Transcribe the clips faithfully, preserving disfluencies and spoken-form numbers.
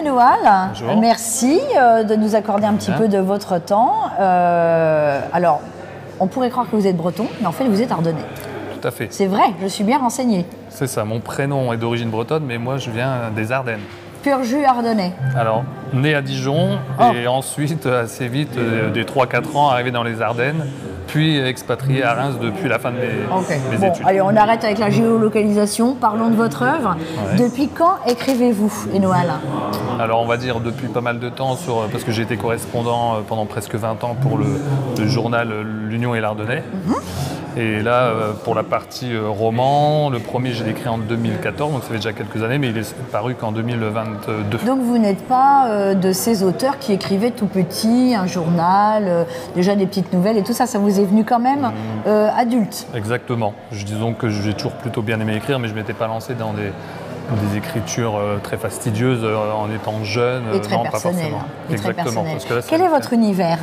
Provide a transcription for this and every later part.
Noal. Bonjour. Merci euh, de nous accorder un petit Bien. peu de votre temps. Euh, alors, on pourrait croire que vous êtes breton, mais en fait, vous êtes ardennais. Tout à fait. C'est vrai, je suis bien renseignée. C'est ça, mon prénom est d'origine bretonne, mais moi je viens des Ardennes. Pur jus ardennais. Alors, né à Dijon, Oh. et ensuite, assez vite, euh, des trois quatre ans, arrivé dans les Ardennes, puis expatrié à Reims depuis la fin de mes, Ok. mes Bon, études. allez, on arrête avec la géolocalisation. Parlons de votre œuvre. Ouais. Depuis quand écrivez-vous, Noal? Alors, on va dire depuis pas mal de temps, sur, parce que j'ai été correspondant euh, pendant presque vingt ans pour le, le journal euh, L'Union et l'Ardennais. Mhm. Et là, euh, pour la partie euh, roman, le premier, je l'ai écrit en deux mille quatorze, donc ça fait déjà quelques années, mais il est paru qu'en deux mille vingt-deux. Donc vous n'êtes pas euh, de ces auteurs qui écrivaient tout petit, un journal, euh, déjà des petites nouvelles et tout ça, ça vous est venu quand même euh, adulte? Exactement. Je, disons que j'ai toujours plutôt bien aimé écrire, mais je ne m'étais pas lancé dans des, des écritures euh, très fastidieuses euh, en étant jeune. Et très non, personnel. pas forcément. hein, Et très Exactement. personnel. Parce que là, Quel c'est- est votre univers?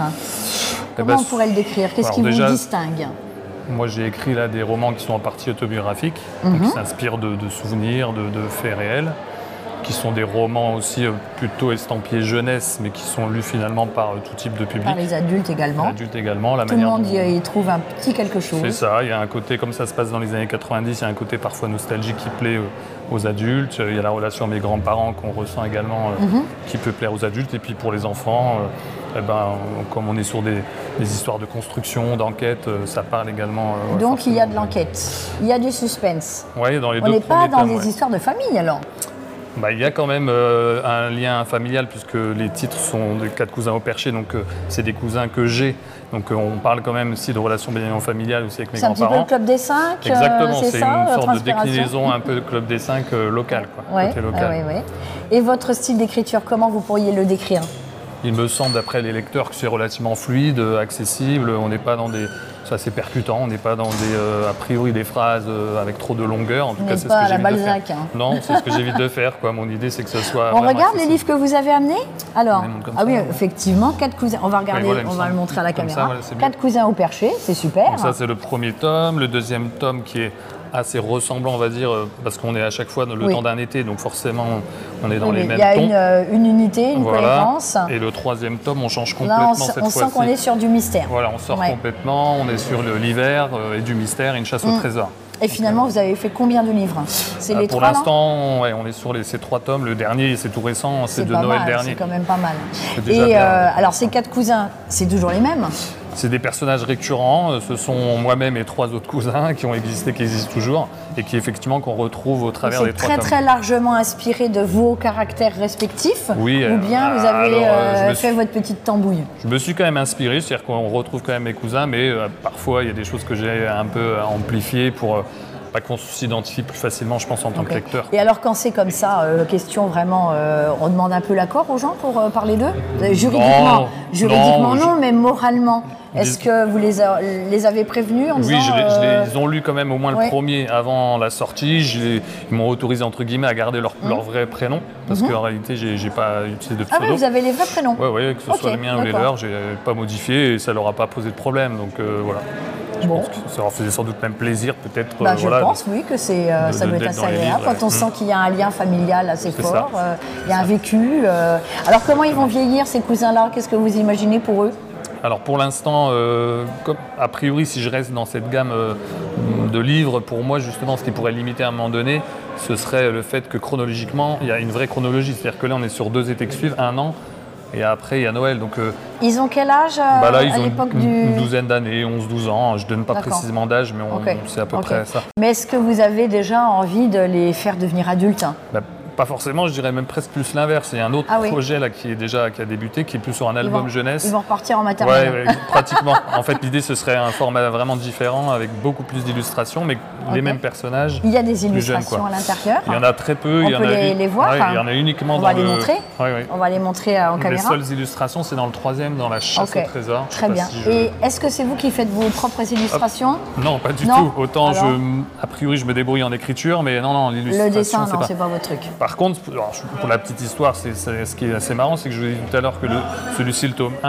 Eh Comment ben, on pourrait le décrire? Qu'est-ce alors qui déjà, vous distingue? Moi, j'ai écrit là des romans qui sont en partie autobiographiques, Mhm. donc qui s'inspirent de, de souvenirs, de, de faits réels, qui sont des romans aussi euh, plutôt estampillés jeunesse, mais qui sont lus finalement par euh, tout type de public. Par les adultes également. Adultes également. La Tout le manière monde dont- y, y trouve un petit quelque chose. C'est ça, il y a un côté, comme ça se passe dans les années quatre-vingt-dix, il y a un côté parfois nostalgique qui plaît euh, aux adultes. Il y a la relation avec mes grands-parents qu'on ressent également, euh, Mhm. qui peut plaire aux adultes. Et puis pour les enfants, euh, eh ben, on- comme on est sur des, des histoires de construction, d'enquête, euh, ça parle également. euh, ouais, Donc il y a de forcément. l'enquête, il y a du suspense. Ouais, dans les On deux n'est pas premiers dans tomes, des ouais. histoires de famille alors. Bah, il y a quand même euh, un lien familial puisque les titres sont des quatre cousins au perché, donc euh, c'est des cousins que j'ai. Donc euh, on parle quand même aussi de relations bien familiales aussi avec mes C'est un petit peu le grands-parents. club des cinq. euh, Exactement, c'est c'est ça, une la sorte de transpiration. déclinaison un peu de club des cinq euh, local, quoi, Ouais, côté local. ouais, ouais, ouais. Et votre style d'écriture, comment vous pourriez le décrire? Il me semble, d'après les lecteurs, que c'est relativement fluide, euh, accessible. On n'est pas dans des, c'est assez percutant. On n'est pas dans des, euh, a priori, des phrases euh, avec trop de longueur. En tout Vous cas, n'êtes c'est ce pas que à la j'évite de faire. Balzac, hein. Non, c'est ce que j'évite de faire, quoi. Mon idée, c'est que ce soit. On vraiment regarde les accessible. livres que vous avez amenés? Alors, On les montre comme ah oui, ça. effectivement, quatre cousins. On va regarder, Oui, voilà, il me on va le semble. montrer à la Comme caméra. ça, voilà, c'est bien. Quatre cousins au perché, c'est super. Donc ça, c'est le premier tome. Le deuxième tome qui est assez ressemblant, on va dire, euh, parce qu'on est à chaque fois dans le Oui. temps d'un été, donc forcément, on est dans Oui, les mais mêmes il y a tons. une, euh, une unité, une Voilà. cohérence. Et le troisième tome, on change Là, complètement on, s- cette on sent fois-ci. qu'on est sur du mystère. Voilà, on sort Ouais. complètement, on est sur le- l'hiver euh, et du mystère et une chasse au trésor. Et finalement, vous avez fait combien de livres? C'est Euh, les pour trois, non? l'instant, ouais, on est sur les, ces trois tomes. Le dernier, c'est tout récent, c'est de pas Noël mal, dernier. C'est quand même pas mal. C'est déjà Et bien, euh, ouais. alors, ces quatre cousins, c'est toujours les mêmes? C'est des personnages récurrents. euh, Ce sont moi-même et trois autres cousins qui ont existé, qui existent toujours, et qui effectivement qu'on retrouve au travers des C'est trois très tomes. très largement inspiré de vos caractères respectifs? Oui, Ou euh, bien vous ah, avez alors, euh, je euh, me fait suis- votre petite tambouille? Je me suis quand même inspiré, c'est-à-dire qu'on retrouve quand même mes cousins, mais euh, parfois il y a des choses que j'ai un peu amplifiées pour euh, pas qu'on s'identifie plus facilement, je pense, en tant Ok. que lecteur. Et alors quand c'est comme ça, euh, question vraiment, euh, on demande un peu l'accord aux gens pour euh, parler d'eux? Euh, Juridiquement, Non, juridiquement non, non, je- mais moralement, est-ce Dis- que vous les, a- les avez prévenus en Oui, disant, je l'ai- je l'ai- euh, ils ont lu quand même au moins ouais. le premier avant la sortie. Je l'ai- ils m'ont autorisé entre guillemets à garder leur, leur vrai prénom parce qu'en réalité, j'ai j'ai pas utilisé de Ah oui, pseudo. vous avez les vrais prénoms? Ouais, ouais, que ce Ok, soit les miens ou les d'accord. leurs, j'ai pas modifié et ça leur a pas posé de problème. Donc euh, voilà. Je Bon. pense que ça leur faisait sans doute même plaisir, peut-être. Bah, euh, je voilà, pense, oui, que c'est, euh, de- ça de- doit être d'être assez dans les agréable livres, quand on ouais. sent qu'il y a un lien familial assez C'est fort, ça. euh, il y a un vécu. euh. Alors comment ils vont vieillir ces cousins-là? Qu'est-ce que vous imaginez pour eux? Alors pour l'instant, euh, comme- a priori, si je reste dans cette gamme euh, de livres, pour moi, justement, ce qui pourrait limiter à un moment donné, ce serait le fait que chronologiquement, il y a une vraie chronologie. C'est-à-dire que là, on est sur deux étés qui suivent, un an, et après, il y a Noël. Donc euh, Ils ont quel âge euh, bah là, ils à ont l'époque une, du... une douzaine d'années, onze douze ans. Je ne donne pas D'accord. précisément d'âge, mais on- Ok. c'est à peu Ok. près ça. Mais est-ce que vous avez déjà envie de les faire devenir adultes? Bah, pas forcément, je dirais même presque plus l'inverse. Il y a un autre Ah oui. projet là, qui, est déjà, qui a débuté, qui est plus sur un Ils album vont- jeunesse. Ils vont repartir en Ouais, maternelle. ouais, pratiquement. En fait, l'idée, ce serait un format vraiment différent, avec beaucoup plus d'illustrations, mais les Ok. mêmes personnages. Il y a des plus jeunes, illustrations quoi. à l'intérieur. Il y en a très peu. On il y en peut a les- une- les voir, ouais, hein. il y en a uniquement On dans va les le- montrer Ouais, ouais. On va les montrer euh, en Les caméra. seules illustrations, c'est dans le troisième, dans la chasse Ok. au trésor. Je sais Très pas bien. si je- Et est-ce que c'est vous qui faites vos propres illustrations? Non, pas du Non. tout. Autant, Alors je, a priori, je me débrouille en écriture, mais non, non, l'illustration, Le dessin, c'est non, pas. c'est pas votre truc. Par contre, alors, je- pour la petite histoire, c'est, c'est- ce qui est assez marrant, c'est que je vous ai dit tout à l'heure que le- celui-ci, le tome un,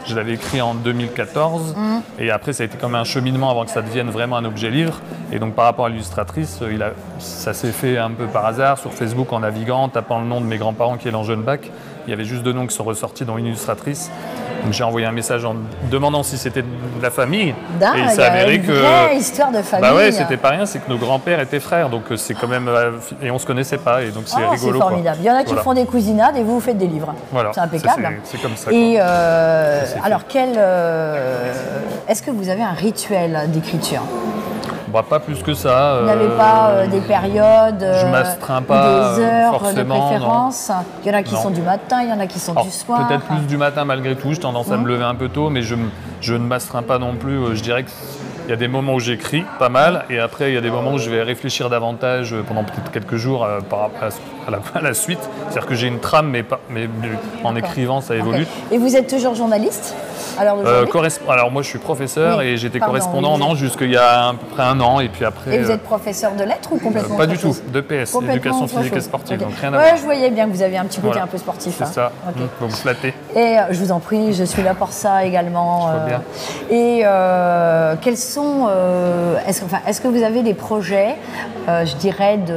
Je l'avais écrit en deux mille quatorze. Mmh. Et après, ça a été comme un cheminement avant que ça devienne vraiment un objet livre. Et donc, par rapport à l'illustratrice, il a, ça s'est fait un peu par hasard sur Facebook en naviguant, en tapant le nom de mes grands-parents qui est Langenbach. Il y avait juste deux noms qui sont ressortis dans une illustratrice. Donc j'ai envoyé un message en demandant si c'était de la famille. Dingue, et il s'est avéré une que. vraie histoire de famille. Bah ouais, c'était pas rien, c'est que nos grands-pères étaient frères, donc c'est quand même. Et on se connaissait pas, et donc c'est oh, rigolo. C'est formidable. Quoi. Il y en a qui voilà. font des cousinades et vous, vous faites des livres. Voilà. C'est impeccable. C'est comme ça. Et euh, ça alors, quel. Euh, est-ce que vous avez un rituel d'écriture? Bah, pas plus que ça. Vous n'avez euh, pas euh, des périodes, je m'astreins pas, des heures forcément, de préférence? Non. Il y en a qui non. sont du matin, il y en a qui sont Alors, du soir. Peut-être plus du matin malgré tout, j'ai tendance mmh. à me lever un peu tôt, mais je, je ne m'astreins pas non plus. Je dirais qu'il y a des moments où j'écris pas mal, et après il y a des moments où je vais réfléchir davantage pendant peut-être quelques jours euh, par rapport à la, à la suite. C'est-à-dire que j'ai une trame, mais, pas, mais, mais en écrivant, ça évolue. Okay. Et vous êtes toujours journaliste? Alors, euh, corresp... Alors moi je suis professeur oui, et j'étais correspondant oui, non, jusqu'il y a à peu près un an et puis après... Et vous êtes professeur de lettres ou complètement euh, Pas du tout, de P S, éducation physique et sportive, okay. donc rien à ouais, voir. Je voyais bien que vous aviez un petit côté voilà. un peu sportif. C'est hein. ça, okay. vous me flattez. Et euh, je vous en prie, je suis là pour ça également. Je vois bien. Et euh, quels sont... Euh, est-ce, enfin, est-ce que vous avez des projets, euh, je dirais, de,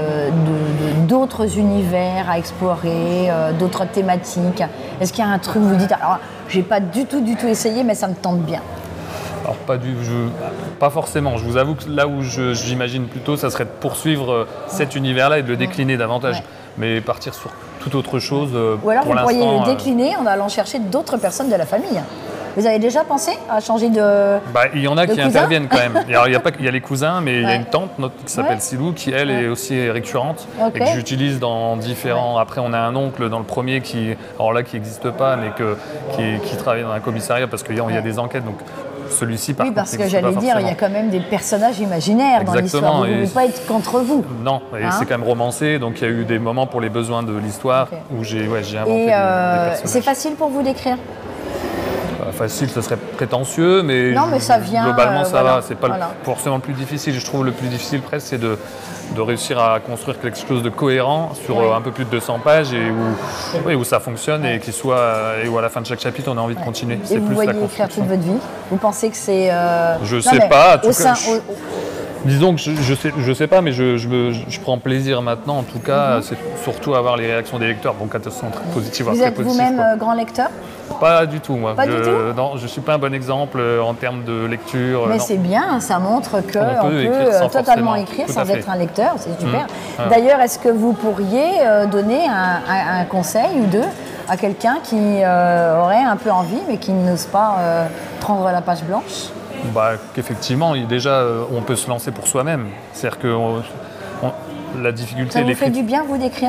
de, de, d'autres univers à explorer, euh, d'autres thématiques? Est-ce qu'il y a un truc où vous dites... Alors, j'ai pas du tout, du tout essayé, mais ça me tente bien. Alors pas du, je, pas forcément. Je vous avoue que là où je, j'imagine plutôt, ça serait de poursuivre cet univers-là et de le décliner davantage. Ouais. Mais partir sur toute autre chose. Ou alors pour vous pourriez le euh... décliner en allant chercher d'autres personnes de la famille. Vous avez déjà pensé à changer de bah, il y en a qui cousin interviennent quand même. Alors, il y a pas, il y a les cousins, mais ouais. il y a une tante notre, qui s'appelle ouais. Silou, qui elle ouais. est aussi récurrente okay. et que j'utilise dans différents. Ouais. Après, on a un oncle dans le premier qui, alors là, qui n'existe pas, mais que, qui, qui travaille dans un commissariat parce qu'il y, ouais. y a des enquêtes. Donc celui-ci, par oui, contre, parce que j'allais dire, forcément. Il y a quand même des personnages imaginaires Exactement. dans l'histoire. Vous ne pouvez pas être qu'entre vous. Non, et hein c'est quand même romancé, donc il y a eu des moments pour les besoins de l'histoire okay. où j'ai, ouais, j'ai inventé et des, euh, des personnages. C'est facile pour vous d'écrire? Facile, ce serait prétentieux, mais, non, mais ça vient, globalement, ça euh, voilà, va. C'est pas voilà. le, forcément le plus difficile. Je trouve le plus difficile presque, c'est de, de réussir à construire quelque chose de cohérent sur ouais. un peu plus de deux cents pages et où, oui, où ça fonctionne ouais. et, qu'il soit, et où à la fin de chaque chapitre, on a envie ouais. de continuer. Et c'est vous plus voyez la écrire toute votre vie? Vous pensez que c'est... Euh... Je non, sais pas. Au sein, cas, au... je... Disons que je, je sais, je sais pas, mais je, je, me, je prends plaisir maintenant, en tout cas, mm-hmm. c'est surtout à voir les réactions des lecteurs. Bon, quand elles sont très positives, vous très êtes positives, vous-même quoi. grand lecteur? Pas du tout, moi. Pas je, du tout non, je suis pas un bon exemple en termes de lecture. Mais non. c'est bien, ça montre qu'on peut, on peut, écrire peut sans totalement forcément. écrire tout sans être un lecteur, c'est super. Mmh. Ah. D'ailleurs, est-ce que vous pourriez donner un, un, un conseil ou deux à quelqu'un qui euh, aurait un peu envie, mais qui n'ose pas euh, prendre la page blanche? Bah, qu'effectivement, déjà, on peut se lancer pour soi-même. C'est-à-dire que on, on, la difficulté... Ça vous fait du bien, vous, d'écrire?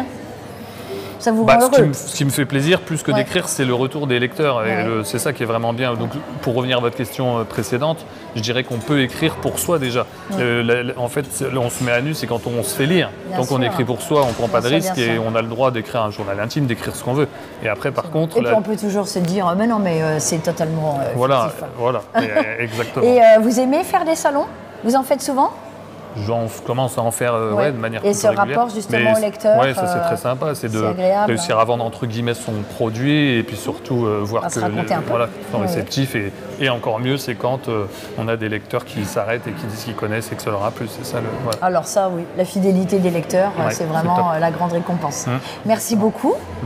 Ça vous bah, rend ce, heureux. qui me, ce qui me fait plaisir, plus que ouais. d'écrire, c'est le retour des lecteurs. Et ouais. c'est ça qui est vraiment bien. Donc, pour revenir à votre question précédente, je dirais qu'on peut écrire pour soi déjà. Ouais. Euh, la, la, en fait, on se met à nu, c'est quand on se fait lire. Bien Donc sûr. On écrit pour soi, on ne prend pas bien de risque et sûr. On a le droit d'écrire un journal intime, d'écrire ce qu'on veut. Et après, par contre... Et la... puis on peut toujours se dire, mais non, mais euh, c'est totalement euh, Voilà, fictif. voilà, exactement. Et euh, vous aimez faire des salons? Vous en faites souvent? J'en commence à en faire euh, ouais. Ouais, de manière et plus ce régulière. rapport justement au lecteur, oui, ça c'est très sympa, c'est de agréable. réussir à vendre entre guillemets son produit et puis surtout euh, voir que les, voilà, sont oui. réceptifs et, et encore mieux c'est quand euh, on a des lecteurs qui s'arrêtent et qui disent qu'ils connaissent et que ça leur a plu, c'est ça le. Voilà. Alors ça oui, la fidélité des lecteurs, ouais, c'est vraiment c'est la grande récompense. Hum. Merci beaucoup.